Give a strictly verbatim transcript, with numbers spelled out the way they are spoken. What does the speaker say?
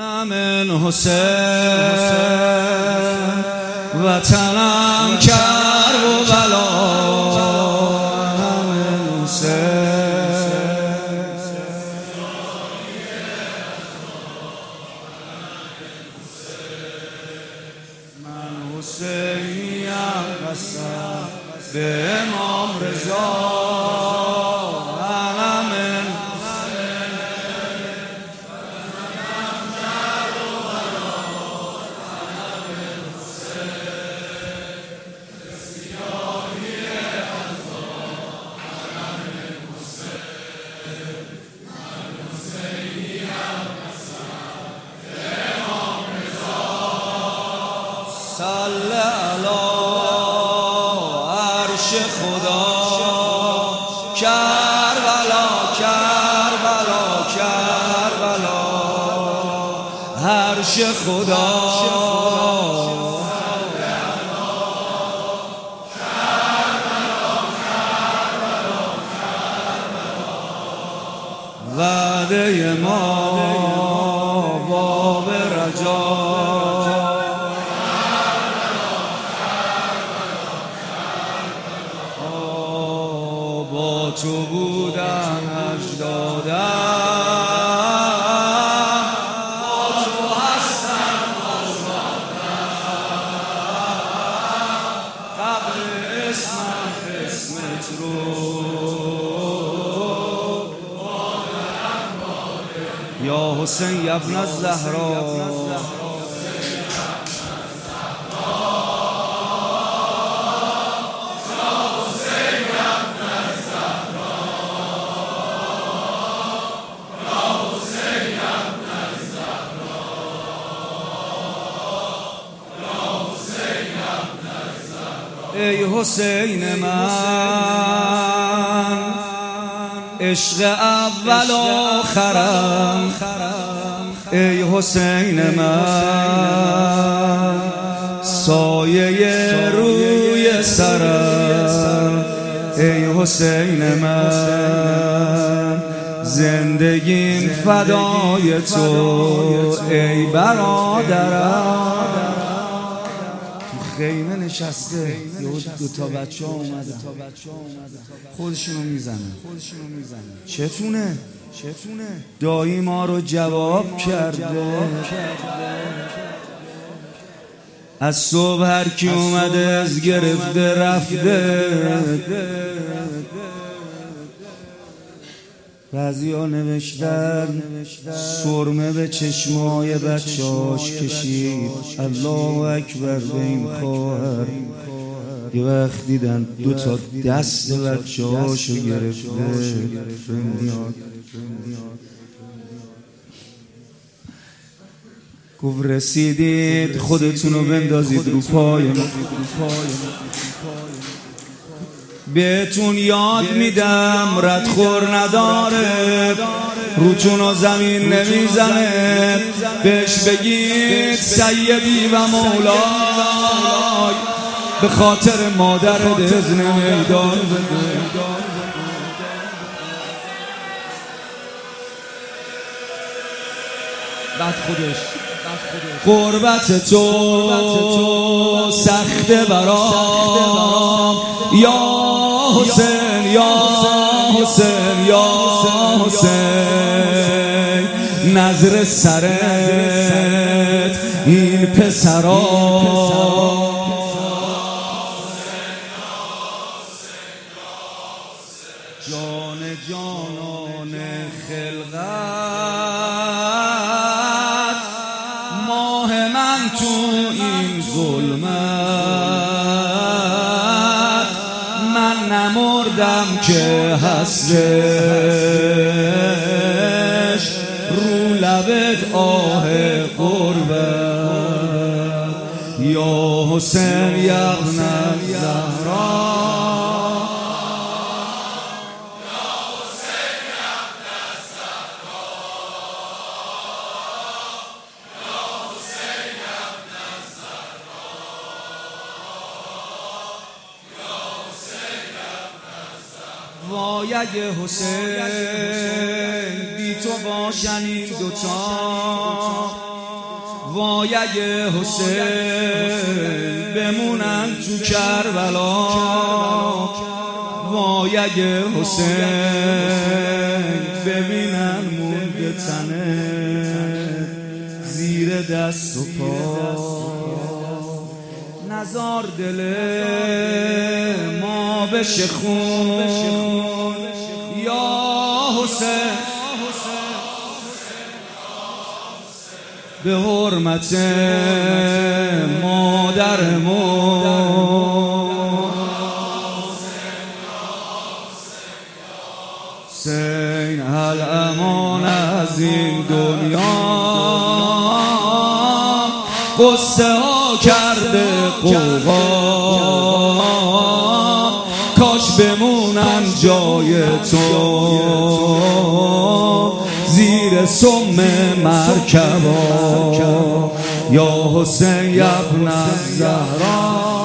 من حسین وطنم کرب و بلا من حسین من حسینیم قسم به امام رضا صلی علی عرش خدا کربلا کربلا کربلا عرش خدا وعده ما باب رجا با تو بودن اجدادم با تو هستم قبل اسمم اسمت رو یا حسین ابن الزهرا ای حسین من عشق اول آخرم ای حسین من سایه روی سرم ای حسین من زندگیم فدای تو ای برادرم خیمه نشسته دو تا بچه ها اومده خودشونو میزنه چتونه دایی ما رو جواب کرده از صبح هر کی اومده از گرفته رفته بعضی ها نوشتن سرمه به چشمای بچه‌هاش کشید الله اکبر به این خواهر یه وقت دیدن دو تا دست بچه‌هاشو گرفته گفت رسیدید خودتونو بندازید رو پای ما بهتون یاد میدم ردخور نداره روتونو زمین نمیزنه بهش بگید سیدی و مولای به خاطر مادر اذن میدان بده بعد خودش قربت تو سخت برام یا حسین یا حسین یا حسین نظر سرت این پسرا جان جانان خلقت ماه من تو این ظلمت من نمردم که هستش رو لبت آه قربت یا حسین یا ابن الزهرا وای اگه حسین بی تو باشن این دوتا وای اگه حسین بمونن تو کربلا، وای اگه حسین ببینن مرده تنه زیر دست و پا. نزار دل ما بشه خون یا حسین، به حرمت مادرمون. حسین الامان از این دنیا، قصه ها کرده قوقا، کاش بمونم جای تو زیر سم مرکبا. یا حسین ابن الزهرا